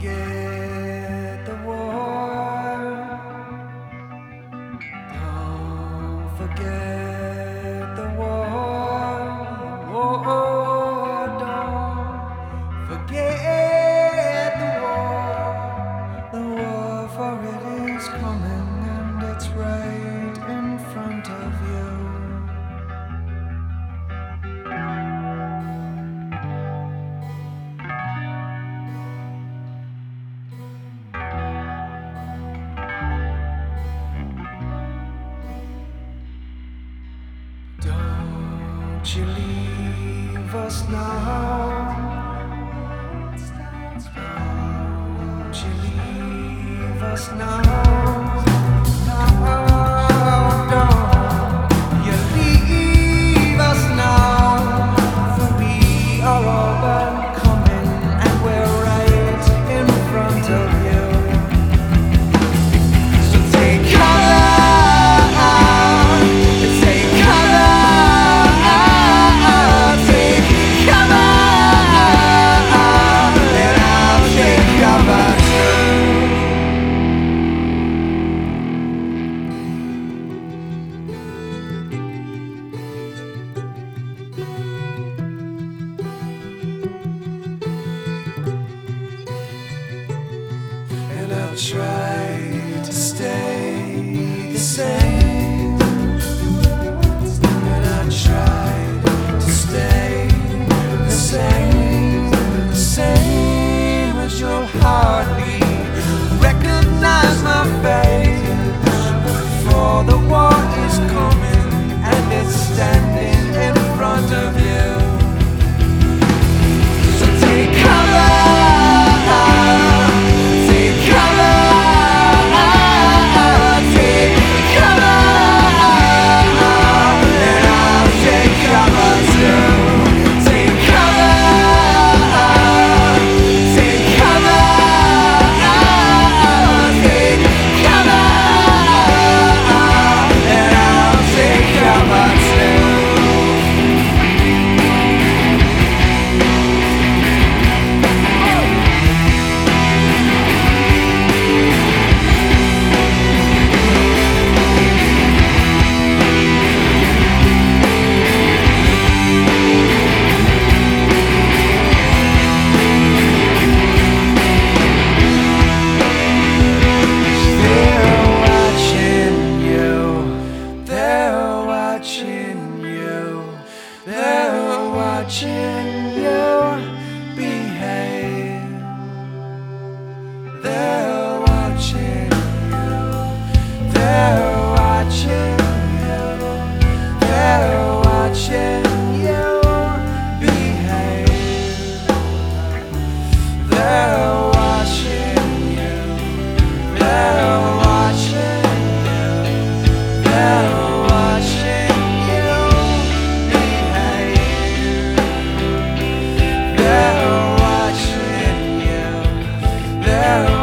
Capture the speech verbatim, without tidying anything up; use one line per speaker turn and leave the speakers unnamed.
forget the war. Don't forget the war. Oh, don't forget the war. The war, for it is coming and it's right in front of you. Don't you leave us now. Don't you leave us now. No, don't you leave us now. For we are all coming and we're right in front of you. So take cover, take cover, take cover, and I'll take cover too. And I'll try to stay the same. And I'll try to stay the same, the same as you'll hardly recognize my face. For the war is coming and it's standing in front of you. So take cover. They're watching you behave. They're watching you. They're watching you. They're watching you behave. They're watching you. They're watching you. They're there